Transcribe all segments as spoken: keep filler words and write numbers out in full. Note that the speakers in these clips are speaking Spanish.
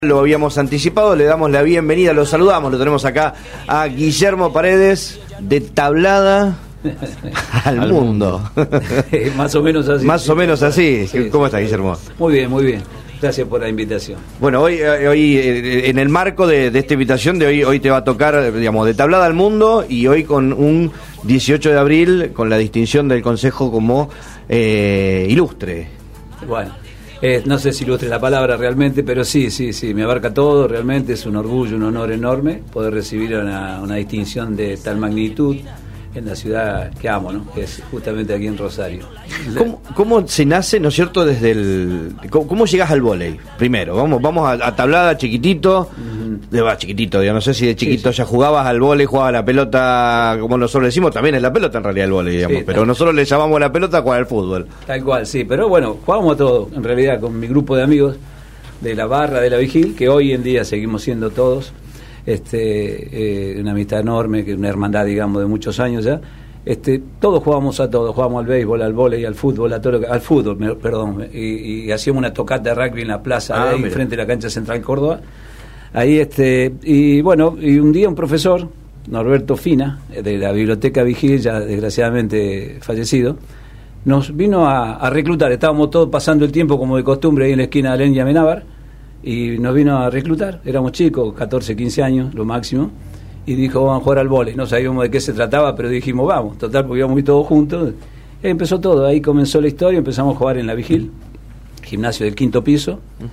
Lo habíamos anticipado, le damos la bienvenida, lo saludamos, lo tenemos acá a Guillermo Paredes, de Tablada al, al mundo. mundo. Más o menos así. Más o menos así. Sí, ¿Cómo sí, estás, Guillermo? Muy bien, muy bien. Gracias por la invitación. Bueno, hoy, hoy en el marco de, de esta invitación de hoy, hoy te va a tocar, digamos, de Tablada al mundo, y hoy con un dieciocho de abril, con la distinción del Consejo como eh, ilustre. Bueno. Eh, no sé si ilustre la palabra realmente, pero sí, sí, sí, me abarca todo, realmente es un orgullo, un honor enorme poder recibir una, una distinción de tal magnitud en la ciudad que amo, ¿no? Que es justamente aquí en Rosario. ¿Cómo, cómo se nace, no es cierto, desde el... ¿Cómo, cómo llegas al vóley? Primero, vamos vamos a, a Tablada, chiquitito, uh-huh. de, va, chiquitito, yo no sé si de chiquito sí, sí. ya jugabas al vóley, jugabas la pelota, como nosotros decimos, también es la pelota en realidad el vóley, digamos, sí, pero nosotros le llamamos la pelota a jugar al fútbol. Tal cual, sí, pero bueno, jugábamos a todo, en realidad, con mi grupo de amigos de la barra de la Vigil, que hoy en día seguimos siendo todos, este eh, una amistad enorme, que una hermandad, digamos, de muchos años ya. Este, todos jugábamos a todo, jugábamos al béisbol, al vóley, al fútbol, a todo lo que, al fútbol, me, perdón, y, y hacíamos una tocata de rugby en la plaza, ah, ahí frente a la cancha Central Córdoba. Ahí este, y bueno, y un día un profesor, Norberto Fina, de la Biblioteca Vigil, ya desgraciadamente fallecido, nos vino a, a reclutar. Estábamos todos pasando el tiempo como de costumbre ahí en la esquina de Alén y Amenábar, y nos vino a reclutar. Éramos chicos, catorce, quince años, lo máximo, y dijo, vamos a jugar al vóley. No sabíamos de qué se trataba, pero dijimos, vamos, total, porque íbamos todos juntos. Y empezó todo, ahí comenzó la historia, empezamos a jugar en la Vigil, gimnasio del quinto piso, uh-huh.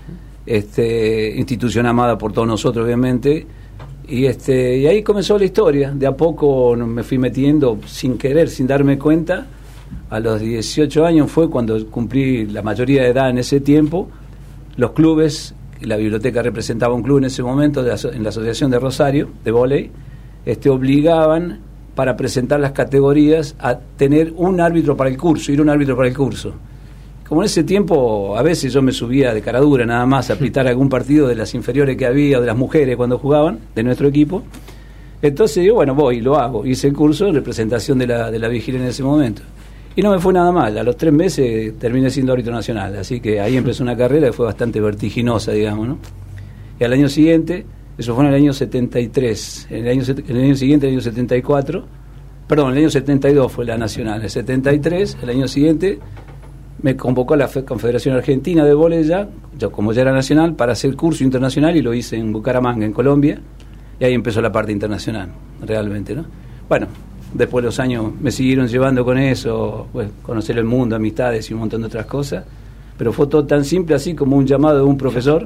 este, institución amada por todos nosotros, obviamente, y este y ahí comenzó la historia. De a poco me fui metiendo sin querer, sin darme cuenta. A los dieciocho años fue cuando cumplí la mayoría de edad en ese tiempo. Los clubes, la biblioteca representaba un club en ese momento de la, en la Asociación de Rosario de vóley, este, obligaban para presentar las categorías a tener un árbitro para el curso, ir un árbitro para el curso. Como en ese tiempo a veces yo me subía de cara dura nada más a pitar algún partido de las inferiores que había, o de las mujeres cuando jugaban, de nuestro equipo. Entonces yo, bueno, voy, lo hago, hice el curso de representación de la, de la Vigilia en ese momento. Y no me fue nada mal, a los tres meses terminé siendo árbitro nacional, así que ahí empezó una carrera que fue bastante vertiginosa, digamos, ¿no? Y al año siguiente, eso fue en el año setenta y tres, en el año, en el año siguiente, el año setenta y cuatro, perdón, el año setenta y dos fue la nacional, el setenta y tres, el año siguiente, me convocó a la Confederación Argentina de Vóley ya, yo como ya era nacional, para hacer curso internacional, y lo hice en Bucaramanga, en Colombia, y ahí empezó la parte internacional, realmente, ¿no? Bueno, después los años me siguieron llevando con eso, pues, conocer el mundo, amistades y un montón de otras cosas, pero fue todo tan simple así como un llamado de un profesor.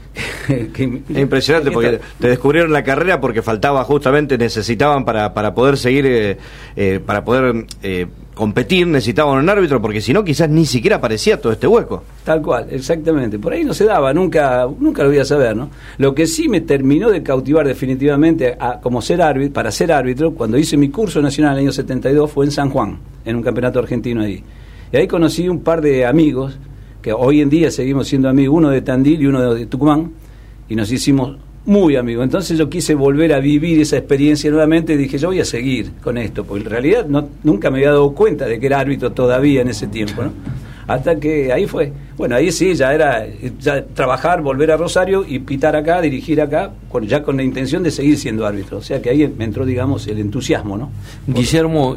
que, que, es impresionante, porque te descubrieron la carrera porque faltaba, justamente necesitaban para, para poder seguir, eh, eh, para poder eh, competir, necesitaban un árbitro, porque si no quizás ni siquiera aparecía todo este hueco. Tal cual, exactamente, por ahí no se daba, nunca nunca lo voy a saber, ¿no? Lo que sí me terminó de cautivar definitivamente a, como ser árbitro, para ser árbitro, cuando hice mi curso nacional en el año setenta y dos, fue en San Juan, en un campeonato argentino ahí. Y ahí conocí un par de amigos, que hoy en día seguimos siendo amigos, uno de Tandil y uno de Tucumán, y nos hicimos muy amigos. Entonces yo quise volver a vivir esa experiencia nuevamente, y dije, yo voy a seguir con esto, porque en realidad no, nunca me había dado cuenta de que era árbitro todavía en ese tiempo, ¿no? Hasta que ahí fue, bueno, ahí sí, ya era ya trabajar, volver a Rosario y pitar acá, dirigir acá, con, ya con la intención de seguir siendo árbitro. O sea que ahí me entró, digamos, el entusiasmo, ¿no? Guillermo,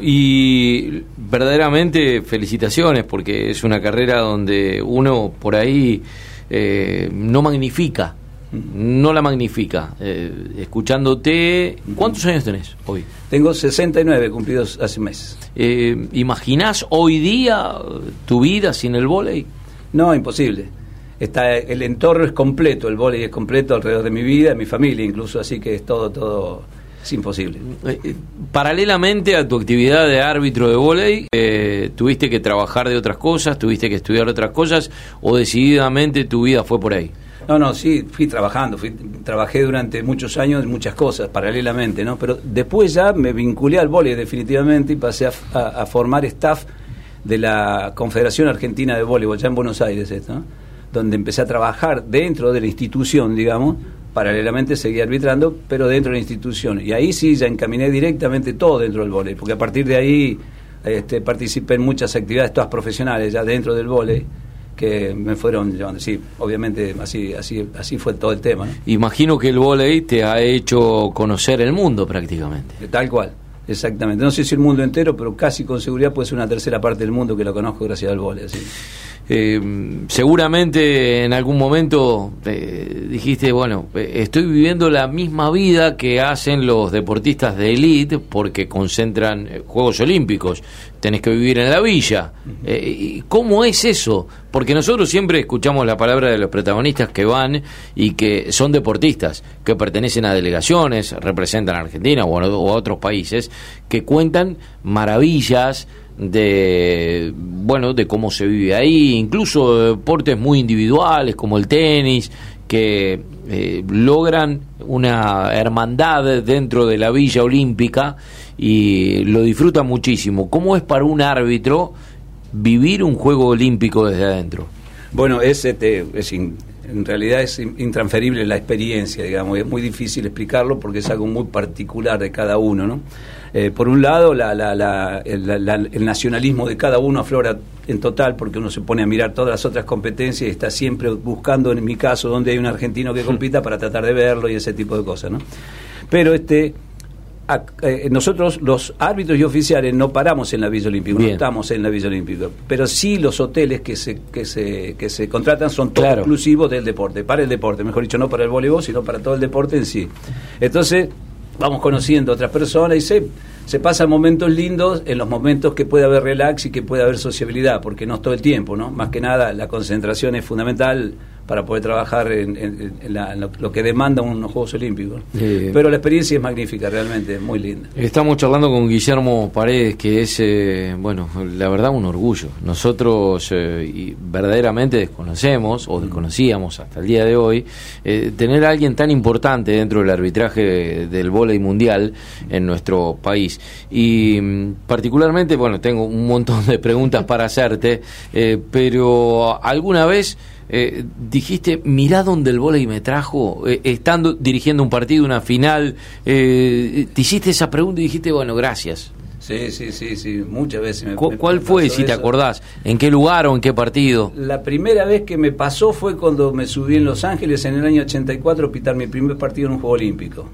y verdaderamente felicitaciones, porque es una carrera donde uno por ahí eh, no magnifica, no la magnifica. Eh, escuchándote, ¿cuántos años tenés hoy? Tengo sesenta y nueve cumplidos hace meses. Eh, ¿Imaginás hoy día tu vida sin el vóley? No, imposible. Está, el entorno es completo, el vóley es completo alrededor de mi vida, de mi familia incluso, así que es todo, todo, es imposible. Eh, paralelamente a tu actividad de árbitro de vóley, eh, ¿tuviste que trabajar de otras cosas, tuviste que estudiar otras cosas, o decididamente tu vida fue por ahí? No, no, sí, fui trabajando, fui, trabajé durante muchos años en muchas cosas, paralelamente, ¿no? Pero después ya me vinculé al vóley definitivamente y pasé a, a, a formar staff de la Confederación Argentina de Voleibol, ya en Buenos Aires, esto, ¿no? Donde empecé a trabajar dentro de la institución, digamos, paralelamente seguí arbitrando, pero dentro de la institución. Y ahí sí ya encaminé directamente todo dentro del vóley, porque a partir de ahí este, participé en muchas actividades, todas profesionales, ya dentro del vóley. que me fueron llevando. Sí, obviamente así así así fue todo el tema, ¿no? Imagino que el vóley te ha hecho conocer el mundo prácticamente. Tal cual, exactamente. No sé si el mundo entero, pero casi con seguridad puede ser una tercera parte del mundo que lo conozco gracias al vóley, así. Eh, seguramente en algún momento eh, dijiste, bueno, eh, estoy viviendo la misma vida que hacen los deportistas de élite porque concentran eh, Juegos Olímpicos, tenés que vivir en la villa. Eh, ¿Cómo es eso? Porque nosotros siempre escuchamos la palabra de los protagonistas que van y que son deportistas, que pertenecen a delegaciones, representan a Argentina o a, o a otros países, que cuentan maravillas de bueno de cómo se vive ahí, incluso deportes muy individuales como el tenis, que eh, logran una hermandad dentro de la Villa Olímpica y lo disfrutan muchísimo. ¿Cómo es para un árbitro vivir un juego olímpico desde adentro? Bueno, es, este, es in, en realidad es intransferible la experiencia, digamos, es muy difícil explicarlo porque es algo muy particular de cada uno, ¿no? Eh, por un lado, la, la, la, el, la, el nacionalismo de cada uno aflora en total porque uno se pone a mirar todas las otras competencias y está siempre buscando, en mi caso, donde hay un argentino que compita para tratar de verlo y ese tipo de cosas, ¿no? Pero este a, eh, nosotros, los árbitros y oficiales, no paramos en la Villa Olímpica, no estamos en la Villa Olímpica, pero sí los hoteles que se que se, que se contratan son todos claro. exclusivos del deporte, para el deporte, mejor dicho, no para el voleibol, sino para todo el deporte en sí. Entonces vamos conociendo a otras personas y se, se pasan momentos lindos en los momentos que puede haber relax y que puede haber sociabilidad, porque no es todo el tiempo, ¿no? Más que nada la concentración es fundamental para poder trabajar en, en, en, la, en lo, lo que demanda unos Juegos Olímpicos. Sí. Pero la experiencia es magnífica, realmente, muy linda. Estamos charlando con Guillermo Paredes, que es, eh, bueno, la verdad un orgullo. Nosotros eh, y verdaderamente desconocemos, o desconocíamos hasta el día de hoy, eh, tener a alguien tan importante dentro del arbitraje del vóley mundial en nuestro país. Y particularmente, bueno, tengo un montón de preguntas para hacerte, eh, pero ¿alguna vez Eh, dijiste, mirá donde el vóley me trajo, eh, estando dirigiendo un partido, una final, eh, te hiciste esa pregunta y dijiste, bueno, gracias? Sí, sí, sí, sí, muchas veces me, ¿Cu- me ¿Cuál fue, si te acordás? ¿En qué lugar o en qué partido? La primera vez que me pasó fue cuando me subí en Los Ángeles en el año ochenta y cuatro a pitar mi primer partido en un Juego Olímpico.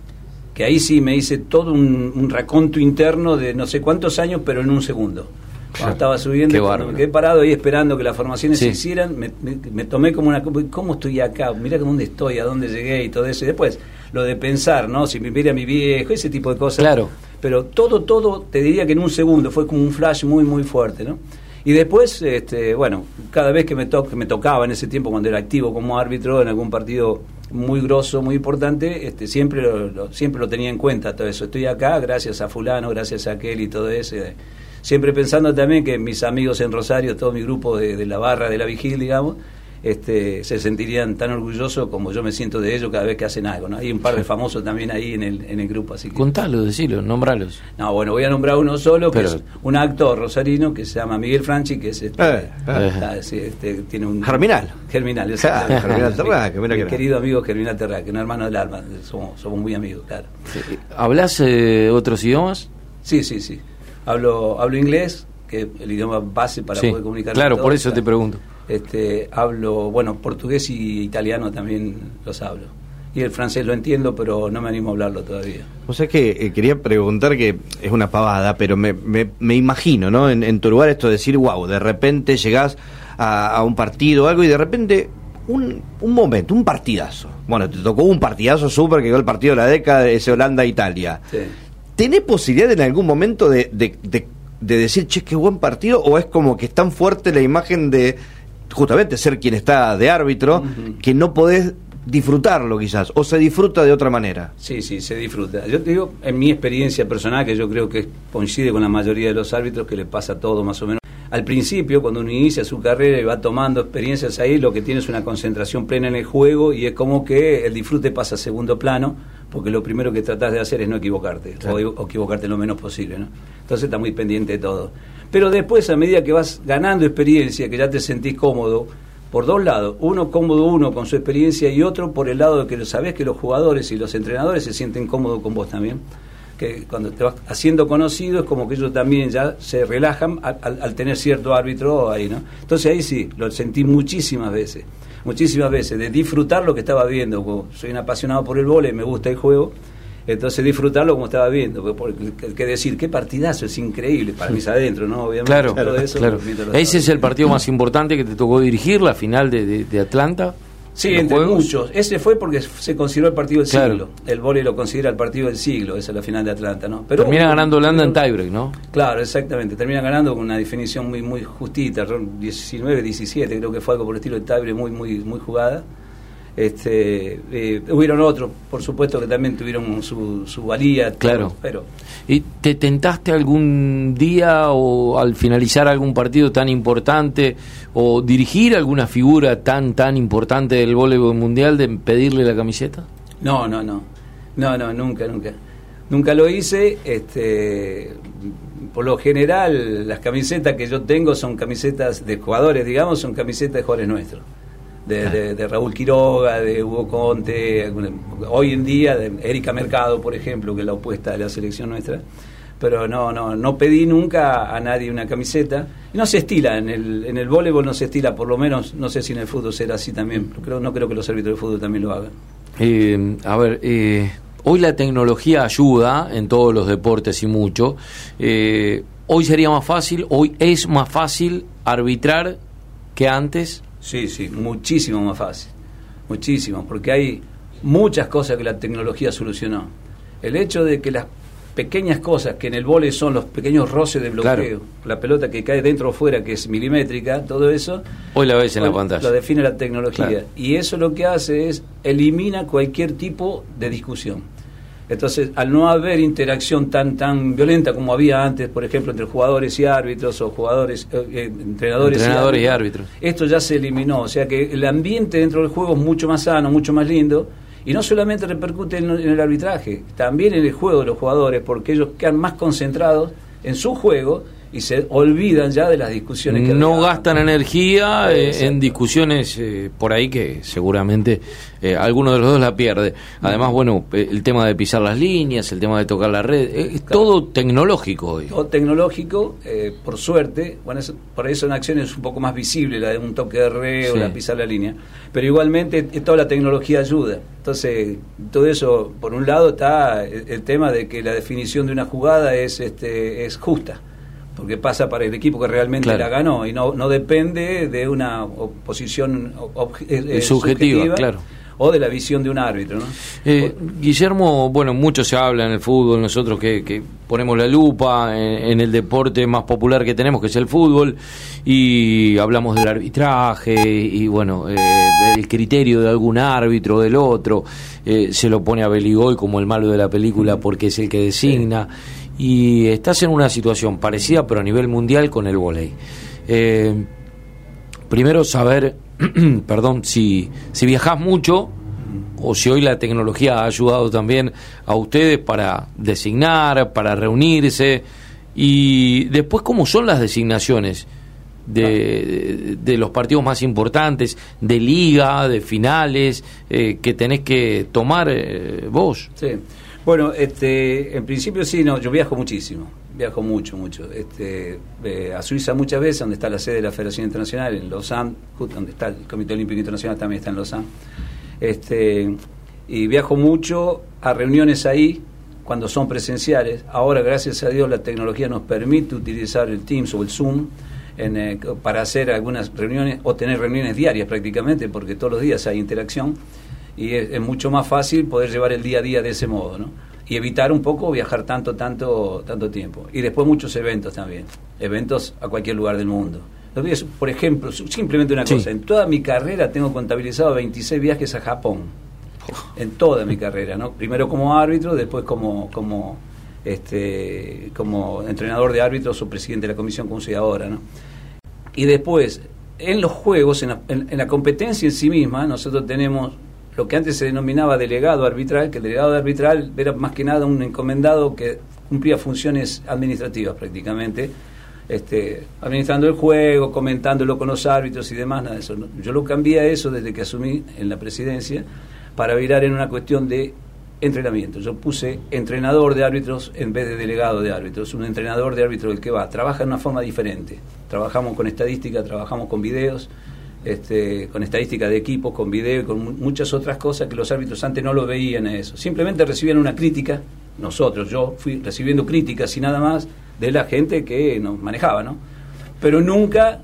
Que ahí sí me hice todo un, un raconto interno de no sé cuántos años, pero en un segundo. Cuando estaba subiendo, cuando me quedé parado ahí esperando que las formaciones sí. se hicieran, me, me, me tomé como una... ¿Cómo estoy acá? Mirá dónde estoy, a dónde llegué y todo eso. Y después, lo de pensar, ¿no? Si me mira a mi viejo, ese tipo de cosas. Claro. Pero todo, todo, te diría que en un segundo, fue como un flash muy, muy fuerte, ¿no? Y después, este, bueno, cada vez que me, to- que me tocaba en ese tiempo, cuando era activo como árbitro, en algún partido muy grosso, muy importante, este, siempre, lo, lo, siempre lo tenía en cuenta todo eso. Estoy acá gracias a fulano, gracias a aquel y todo eso. Siempre pensando también que mis amigos en Rosario, todo mi grupo de, de la barra de la Vigil, digamos, este, se sentirían tan orgullosos como yo me siento de ellos cada vez que hacen algo, ¿no? Hay un par de famosos también ahí en el, en el grupo, así que... Contalo, decilo, nombralos. No, bueno, voy a nombrar uno solo, Pero... que es un actor rosarino que se llama Miguel Franchi, que es este, eh, eh. Está, sí, este tiene un... Germinal. Germinal, es ah, Germinal Terraque, mira mi querido amigo Germinal Terraque, un hermano del alma, somos, somos muy amigos, claro. Sí. ¿Hablas eh, otros idiomas? Sí, sí, sí. Hablo hablo inglés, que es el idioma base para sí, poder comunicar. Claro, todo, por eso claro. te pregunto. Este, hablo, bueno, portugués y italiano también los hablo. Y el francés lo entiendo, pero no me animo a hablarlo todavía. O sea que eh, quería preguntar, que es una pavada, pero me, me, me imagino, ¿no? En, en tu lugar esto de decir, wow, de repente llegás a, a un partido o algo y de repente un, un momento, un partidazo. Bueno, te tocó un partidazo súper que quedó el partido de la década, ese Holanda-Italia. Sí. ¿Tenés posibilidad en algún momento de, de, de, de decir, che, qué buen partido? ¿O es como que es tan fuerte la imagen de justamente ser quien está de árbitro, uh-huh, que no podés disfrutarlo quizás? ¿O se disfruta de otra manera? Sí, sí, se disfruta. Yo te digo, en mi experiencia personal, que yo creo que coincide con la mayoría de los árbitros, que le pasa todo más o menos. Al principio, cuando uno inicia su carrera y va tomando experiencias ahí, lo que tiene es una concentración plena en el juego y es como que el disfrute pasa a segundo plano, porque lo primero que tratás de hacer es no equivocarte, claro, o, o equivocarte lo menos posible, ¿no? Entonces está muy pendiente de todo. Pero después, a medida que vas ganando experiencia, que ya te sentís cómodo, por dos lados, uno cómodo uno con su experiencia y otro por el lado de que sabés que los jugadores y los entrenadores se sienten cómodos con vos también, que cuando te vas haciendo conocido es como que ellos también ya se relajan al, al, al tener cierto árbitro ahí, ¿no? Entonces ahí sí, lo sentí muchísimas veces, muchísimas veces, de disfrutar lo que estaba viendo. Como soy un apasionado por el vóley, me gusta el juego, entonces disfrutarlo como estaba viendo, porque que decir, qué partidazo, es increíble, para mí es adentro, ¿no? Obviamente, claro, todo eso, claro. Ese es el partido más importante que te tocó dirigir, la final de, de, de Atlanta. Sí, entre juegos. Muchos. Ese fue porque se consideró el partido del claro. siglo. El vóley lo considera el partido del siglo, esa es la final de Atlanta, ¿no? Pero termina ganando Holanda en tiebreak, ¿no? Claro, exactamente. Termina ganando con una definición muy muy justita, diecinueve diecisiete, creo que fue algo por el estilo de tiebreak muy muy muy jugada. Este, eh, hubieron otros, por supuesto, que también tuvieron su, su valía. Claro. Pero ¿y te tentaste algún día o al finalizar algún partido tan importante o dirigir alguna figura tan tan importante del voleibol mundial de pedirle la camiseta? No, no, no, no, no, nunca, nunca, nunca lo hice. Este, por lo general, las camisetas que yo tengo son camisetas de jugadores, digamos, son camisetas de jugadores nuestros. De, de, de Raúl Quiroga, de Hugo Conte, hoy en día de Erika Mercado, por ejemplo, que es la opuesta de la selección nuestra. Pero no no no pedí nunca a nadie una camiseta. Y no se estila, en el en el voleibol no se estila, por lo menos, no sé si en el fútbol será así también. Creo, no creo que los árbitros de fútbol también lo hagan. Eh, a ver, eh, hoy la tecnología ayuda en todos los deportes y mucho. Eh, hoy sería más fácil, hoy es más fácil arbitrar que antes. Sí, sí, muchísimo más fácil, muchísimo, porque hay muchas cosas que la tecnología solucionó. El hecho de que las pequeñas cosas que en el vóley son los pequeños roces de bloqueo, claro. La pelota que cae dentro o fuera, que es milimétrica, todo eso, hoy la ves en la pantalla. Lo define la tecnología, claro. Y eso lo que hace es elimina cualquier tipo de discusión. Entonces, al no haber interacción tan tan violenta como había antes, por ejemplo, entre jugadores y árbitros o jugadores, eh, entrenadores, entrenadores y, árbitros, y árbitros, esto ya se eliminó. O sea que el ambiente dentro del juego es mucho más sano, mucho más lindo, y no solamente repercute en, en el arbitraje, también en el juego de los jugadores, porque ellos quedan más concentrados en su juego y se olvidan ya de las discusiones que no había. gastan energía eh, en discusiones eh, por ahí que seguramente eh, alguno de los dos la pierde. Además, bueno, el tema de pisar las líneas, el tema de tocar la red, eh, es claro. Todo tecnológico hoy. Todo tecnológico, eh, por suerte. Bueno, eso, por ahí son acciones un poco más visibles, la de un toque de red, sí, o la de pisar la línea, pero igualmente toda la tecnología ayuda. Entonces, todo eso, por un lado está el, el tema de que la definición de una jugada es este es justa, porque pasa para el equipo que realmente, claro, la ganó, y no no depende de una posición eh, subjetiva, subjetiva, claro, o de la visión de un árbitro, ¿no? Eh, Guillermo, bueno, mucho se habla en el fútbol, nosotros que, que ponemos la lupa en, en el deporte más popular que tenemos, que es el fútbol, y hablamos del arbitraje y bueno, eh, el criterio de algún árbitro o del otro, eh, se lo pone a Beligoy como el malo de la película porque es el que designa. Sí. Y estás en una situación parecida pero a nivel mundial con el vóley. Eh, primero saber, perdón, si, si viajás mucho o si hoy la tecnología ha ayudado también a ustedes para designar, para reunirse, y después cómo son las designaciones de, de, de los partidos más importantes, de liga, de finales, eh, que tenés que tomar eh, vos. Sí. Bueno, este, en principio sí, no, yo viajo muchísimo, viajo mucho, mucho. Este, eh, a Suiza muchas veces, donde está la sede de la Federación Internacional, en Lausanne, justo donde está el Comité Olímpico Internacional, también está en Lausanne. Este, y viajo mucho a reuniones ahí, cuando son presenciales. Ahora, gracias a Dios, la tecnología nos permite utilizar el Teams o el Zoom en, eh, para hacer algunas reuniones, o tener reuniones diarias prácticamente, porque todos los días hay interacción. Y es, es mucho más fácil poder llevar el día a día de ese modo, ¿no? Y evitar un poco viajar tanto, tanto, tanto tiempo. Y después muchos eventos también, eventos a cualquier lugar del mundo. Por ejemplo, simplemente una cosa, sí, en toda mi carrera tengo contabilizado veintiséis viajes a Japón, en toda mi carrera, ¿no? Primero como árbitro, después como como este como entrenador de árbitros o presidente de la comisión, como soy ahora, ¿no? Y después, en los juegos, en la, en, en la competencia en sí misma, nosotros tenemos lo que antes se denominaba delegado arbitral, que el delegado arbitral era más que nada un encomendado que cumplía funciones administrativas prácticamente, este, administrando el juego, comentándolo con los árbitros y demás, nada de eso. Yo lo cambié a eso desde que asumí en la presidencia, para virar en una cuestión de entrenamiento. Yo puse entrenador de árbitros en vez de delegado de árbitros. Un entrenador de árbitros el que va, trabaja de una forma diferente. Trabajamos con estadística, trabajamos con videos, este, con estadística de equipos, con video y con muchas otras cosas que los árbitros antes no lo veían a eso. Simplemente recibían una crítica, nosotros, yo fui recibiendo críticas y nada más de la gente que nos manejaba, ¿no? Pero nunca...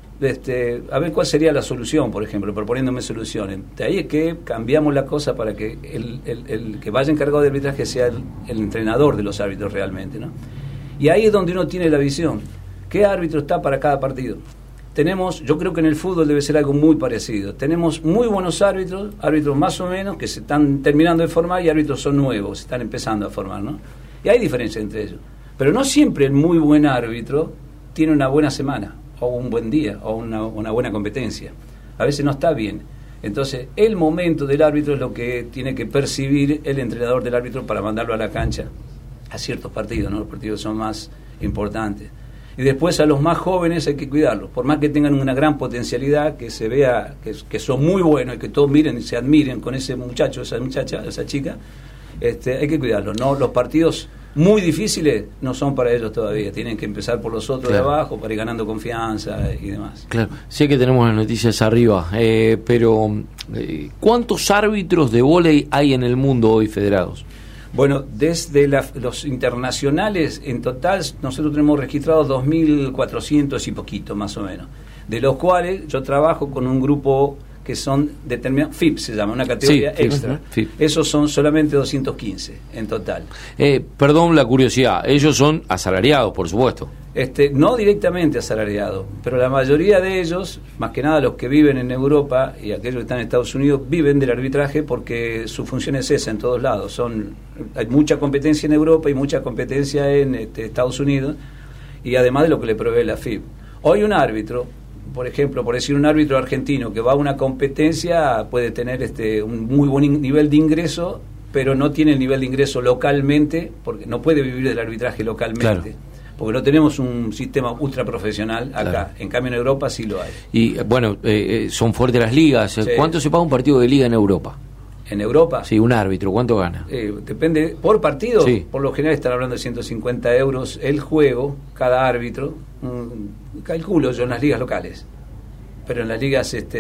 Este, a ver cuál sería la solución, por ejemplo, proponiéndome soluciones. De ahí es que cambiamos la cosa para que el, el, el que vaya encargado de arbitraje sea el, el entrenador de los árbitros realmente, ¿no? Y ahí es donde uno tiene la visión. ¿Qué árbitro está para cada partido? Tenemos, yo creo que en el fútbol debe ser algo muy parecido. Tenemos muy buenos árbitros, árbitros más o menos, que se están terminando de formar y árbitros son nuevos, se están empezando a formar, ¿no? Y hay diferencia entre ellos. Pero no siempre el muy buen árbitro tiene una buena semana, o un buen día, o una, una buena competencia. A veces no está bien. Entonces, el momento del árbitro es lo que tiene que percibir el entrenador del árbitro para mandarlo a la cancha a ciertos partidos, ¿no? Los partidos son más importantes. Y después a los más jóvenes hay que cuidarlos. Por más que tengan una gran potencialidad, que se vea que, que son muy buenos y que todos miren y se admiren con ese muchacho, esa muchacha, esa chica, este, hay que cuidarlos, ¿no? Los partidos muy difíciles no son para ellos todavía, tienen que empezar por los otros claro. de abajo para ir ganando confianza y demás. Claro, sé que tenemos las noticias arriba, eh, pero eh, ¿cuántos árbitros de vóley hay en el mundo hoy federados? Bueno, desde la, los internacionales, en total nosotros tenemos registrados dos mil cuatrocientos y poquito más o menos, de los cuales yo trabajo con un grupo que son determinados, F I P se llama, una categoría sí, extra. F I P. Esos son solamente doscientos quince en total. Eh, perdón la curiosidad, ellos son asalariados, por supuesto. Este, no directamente asalariados, pero la mayoría de ellos, más que nada los que viven en Europa y aquellos que están en Estados Unidos, viven del arbitraje porque su función es esa en todos lados. Son, hay mucha competencia en Europa y mucha competencia en este, Estados Unidos, y además de lo que le provee la F I P. Hoy un árbitro, por ejemplo, por decir un árbitro argentino que va a una competencia puede tener este un muy buen nivel de ingreso, pero no tiene el nivel de ingreso localmente, porque no puede vivir del arbitraje localmente, claro. porque no tenemos un sistema ultra profesional acá. Claro. En cambio en Europa sí lo hay. Y bueno, eh, son fuertes las ligas. Sí. ¿Cuánto se paga un partido de liga en Europa? ¿En Europa? Sí, un árbitro, ¿cuánto gana? Eh, depende, por partido, sí. por lo general están hablando de ciento cincuenta euros el juego, cada árbitro, mm, calculo yo en las ligas locales, pero en las ligas este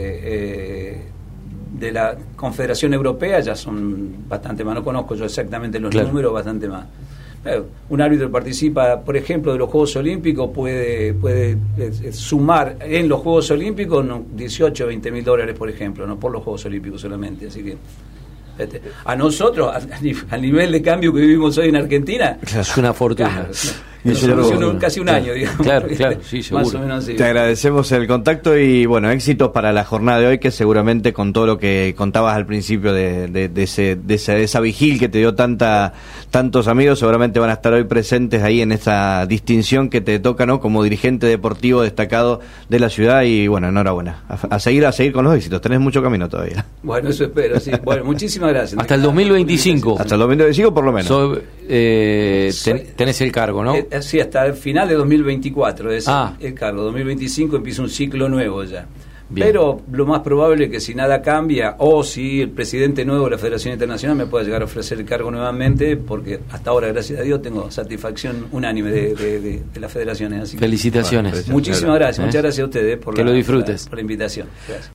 eh, de la Confederación Europea ya son bastante más, no conozco yo exactamente los claro. números, bastante más. Eh, un árbitro participa, por ejemplo, de los Juegos Olímpicos, puede puede eh, sumar en los Juegos Olímpicos no, dieciocho o veinte mil dólares, por ejemplo, no por los Juegos Olímpicos solamente, así que este, a nosotros, al nivel de cambio que vivimos hoy en Argentina, es una fortuna. Claro, nos solucionó casi un año, digamos. Claro, claro, sí, seguro. Más o menos así. Te agradecemos el contacto y, bueno, éxitos para la jornada de hoy, que seguramente con todo lo que contabas al principio de, de, de, ese, de, esa, de esa vigil que te dio tanta tantos amigos, seguramente van a estar hoy presentes ahí en esa distinción que te toca, ¿no? Como dirigente deportivo destacado de la ciudad y, bueno, enhorabuena. A, a seguir a seguir con los éxitos, tenés mucho camino todavía. Bueno, eso espero, sí. Bueno, muchísimas gracias. Hasta el dos mil veinticinco. Hasta el dos mil veinticinco por lo menos. So, eh, ten, tenés el cargo, ¿no? Eh, sí, hasta el final de dos mil veinticuatro es ah. el cargo. dos mil veinticinco empieza un ciclo nuevo ya. Bien. Pero lo más probable es que si nada cambia, o si el presidente nuevo de la Federación Internacional me pueda llegar a ofrecer el cargo nuevamente, porque hasta ahora, gracias a Dios, tengo satisfacción unánime de, de, de, de las federaciones. Así felicitaciones. Que, muchísimas gracias, ¿Eh? muchas gracias a ustedes por, que la, lo disfrutes. por la, por la invitación. Gracias.